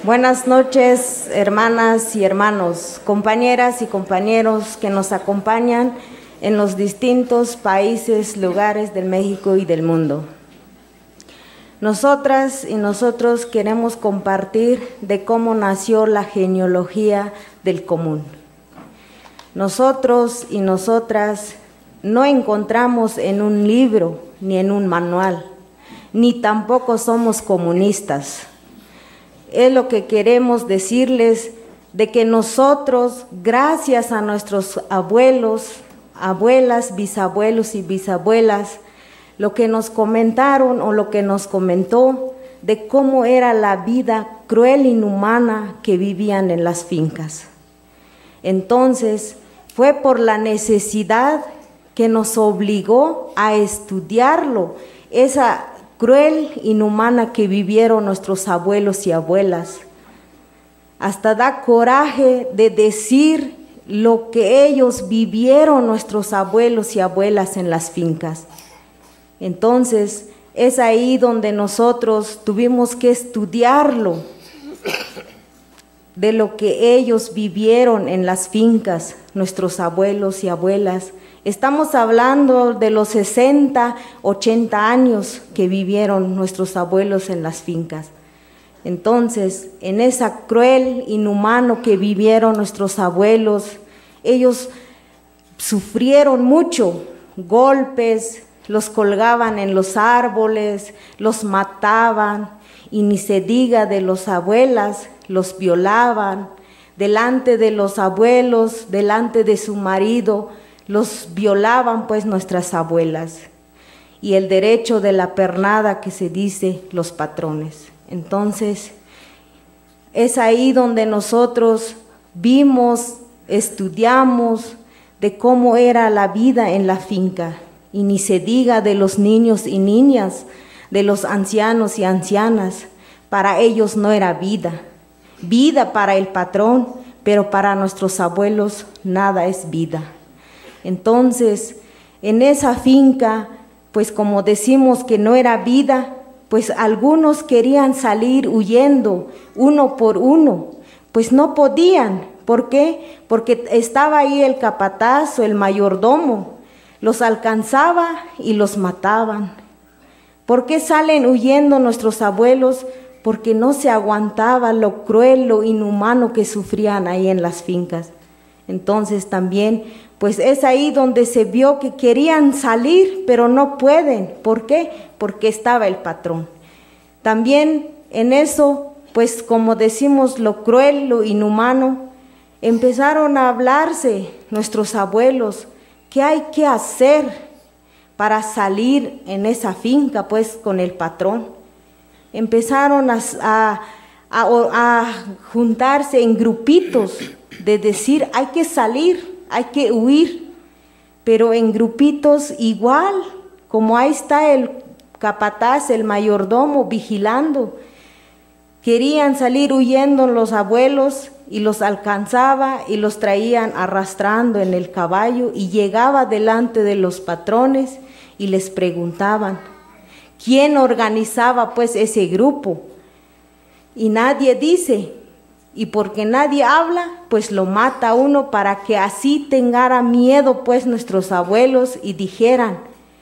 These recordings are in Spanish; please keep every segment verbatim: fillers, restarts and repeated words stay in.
Buenas noches, hermanas y hermanos, compañeras y compañeros que nos acompañan en los distintos países, lugares del México y del mundo. Nosotras y nosotros queremos compartir de cómo nació la genealogía del común. Nosotros y nosotras no encontramos en un libro ni en un manual, ni tampoco somos comunistas. Es lo que queremos decirles, de que nosotros, gracias a nuestros abuelos, abuelas, bisabuelos y bisabuelas, lo que nos comentaron o lo que nos comentó de cómo era la vida cruel e inhumana que vivían en las fincas. Entonces, fue por la necesidad que nos obligó a estudiarlo, esa cruel, inhumana que vivieron nuestros abuelos y abuelas. Hasta da coraje de decir lo que ellos vivieron, nuestros abuelos y abuelas en las fincas. Entonces, es ahí donde nosotros tuvimos que estudiarlo, de lo que ellos vivieron en las fincas, nuestros abuelos y abuelas. Estamos hablando de los sesenta, ochenta años que vivieron nuestros abuelos en las fincas. Entonces, en esa cruel, inhumano que vivieron nuestros abuelos, ellos sufrieron mucho, golpes, los colgaban en los árboles, los mataban, y ni se diga de los abuelas, los violaban, delante de los abuelos, delante de su marido, los violaban pues nuestras abuelas. Y el derecho de la pernada que se dice los patrones. Entonces, es ahí donde nosotros vimos, estudiamos de cómo era la vida en la finca. Y ni se diga de los niños y niñas, de los ancianos y ancianas. Para ellos no era vida. Vida para el patrón, pero para nuestros abuelos nada es vida. Entonces, en esa finca, pues como decimos que no era vida, pues algunos querían salir huyendo, uno por uno, pues no podían. ¿Por qué? Porque estaba ahí el capataz o el mayordomo, los alcanzaba y los mataban. ¿Por qué salen huyendo nuestros abuelos? Porque no se aguantaba lo cruel, lo inhumano que sufrían ahí en las fincas. Entonces también, pues es ahí donde se vio que querían salir, pero no pueden. ¿Por qué? Porque estaba el patrón. También en eso, pues como decimos, lo cruel, lo inhumano, empezaron a hablarse nuestros abuelos, ¿qué hay que hacer para salir en esa finca, pues, con el patrón? Empezaron a, a, a, a juntarse en grupitos de decir, hay que salir, hay que huir, pero en grupitos igual, como ahí está el capataz, el mayordomo vigilando. Querían salir huyendo los abuelos y los alcanzaba y los traían arrastrando en el caballo y llegaba delante de los patrones y les preguntaban, ¿quién organizaba pues ese grupo? Y nadie dice, y porque nadie habla, pues lo mata uno para que así tengan miedo pues nuestros abuelos y dijeran.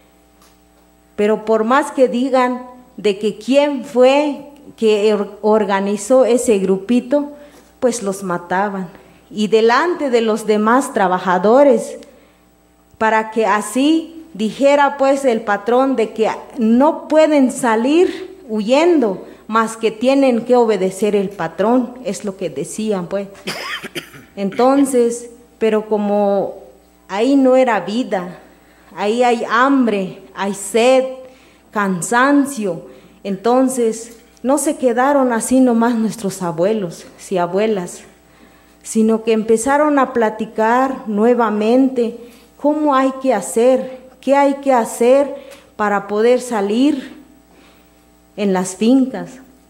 Pero por más que digan de que quién fue que organizó ese grupito, pues los mataban. Y delante de los demás trabajadores, para que así dijera pues el patrón de que no pueden salir huyendo, más que tienen que obedecer el patrón, es lo que decían pues. Entonces, pero como ahí no era vida, ahí hay hambre, hay sed, cansancio, entonces no se quedaron así nomás nuestros abuelos y abuelas, sino que empezaron a platicar nuevamente cómo hay que hacer, qué hay que hacer para poder salir en las fincas.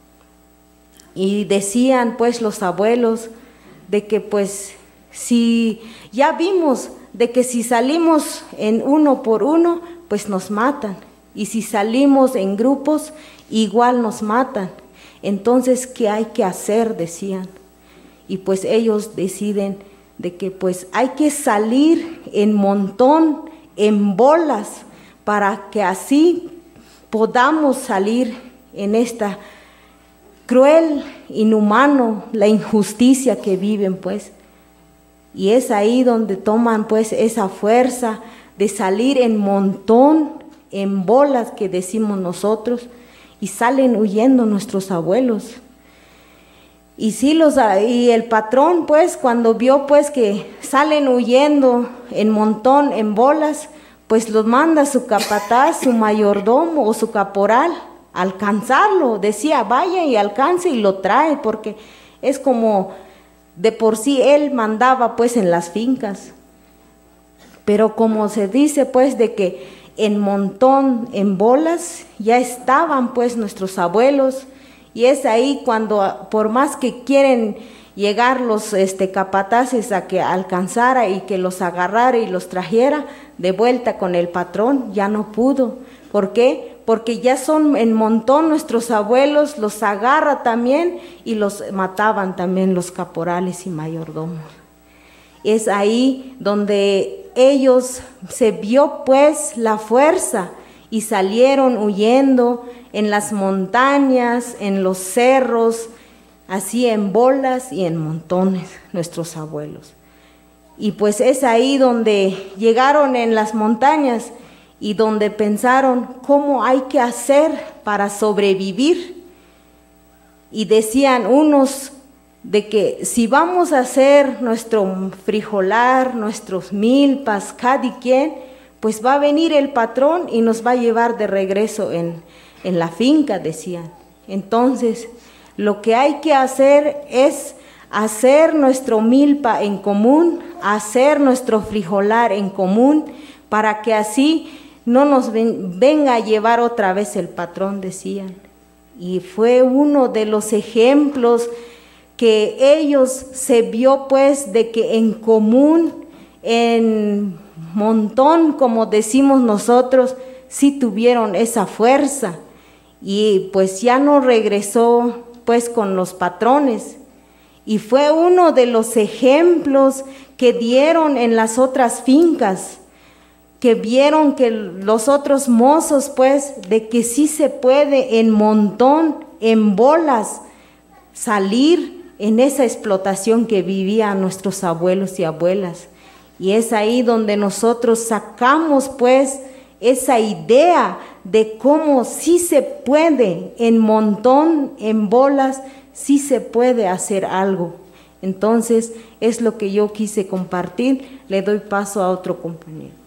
Y decían pues los abuelos de que pues si ya vimos de que si salimos en uno por uno, pues nos matan. Y si salimos en grupos, igual nos matan. Entonces, ¿qué hay que hacer?, decían. Y pues ellos deciden de que pues hay que salir en montón, en bolas, para que así podamos salir en esta cruel, inhumano, la injusticia que viven, pues. Y es ahí donde toman pues esa fuerza de salir en montón, en bolas que decimos nosotros, y salen huyendo nuestros abuelos. Y sí, los, y el patrón pues cuando vio pues que salen huyendo en montón, en bolas, pues los manda su capataz, su mayordomo o su caporal a alcanzarlo. Decía, vaya y alcance y lo trae, porque es como de por sí él mandaba pues en las fincas. Pero como se dice pues de que en montón, en bolas, ya estaban pues nuestros abuelos, y es ahí cuando por más que quieren llegar los este, capataces a que alcanzara y que los agarrara y los trajera de vuelta con el patrón, ya no pudo. ¿Por qué? Porque ya son en montón nuestros abuelos, los agarra también y los mataban también los caporales y mayordomos. Es ahí donde ellos se vio pues la fuerza y salieron huyendo en las montañas, en los cerros, así en bolas y en montones nuestros abuelos. Y pues es ahí donde llegaron en las montañas y donde pensaron cómo hay que hacer para sobrevivir. Y decían unos de que si vamos a hacer nuestro frijolar, nuestros milpas, cada quien, pues va a venir el patrón y nos va a llevar de regreso en, en la finca, decían. Entonces, lo que hay que hacer es hacer nuestro milpa en común, hacer nuestro frijolar en común, para que así no nos ven, venga a llevar otra vez el patrón, decían. Y fue uno de los ejemplos que ellos se vio pues de que en común, en montón, como decimos nosotros, sí tuvieron esa fuerza. Y pues ya no regresó pues con los patrones. Y fue uno de los ejemplos que dieron en las otras fincas, que vieron que los otros mozos pues de que sí se puede en montón, en bolas, salir en esa explotación que vivían nuestros abuelos y abuelas. Y es ahí donde nosotros sacamos pues esa idea de cómo sí se puede en montón, en bolas, sí se puede hacer algo. Entonces es lo que yo quise compartir. Le doy paso a otro compañero.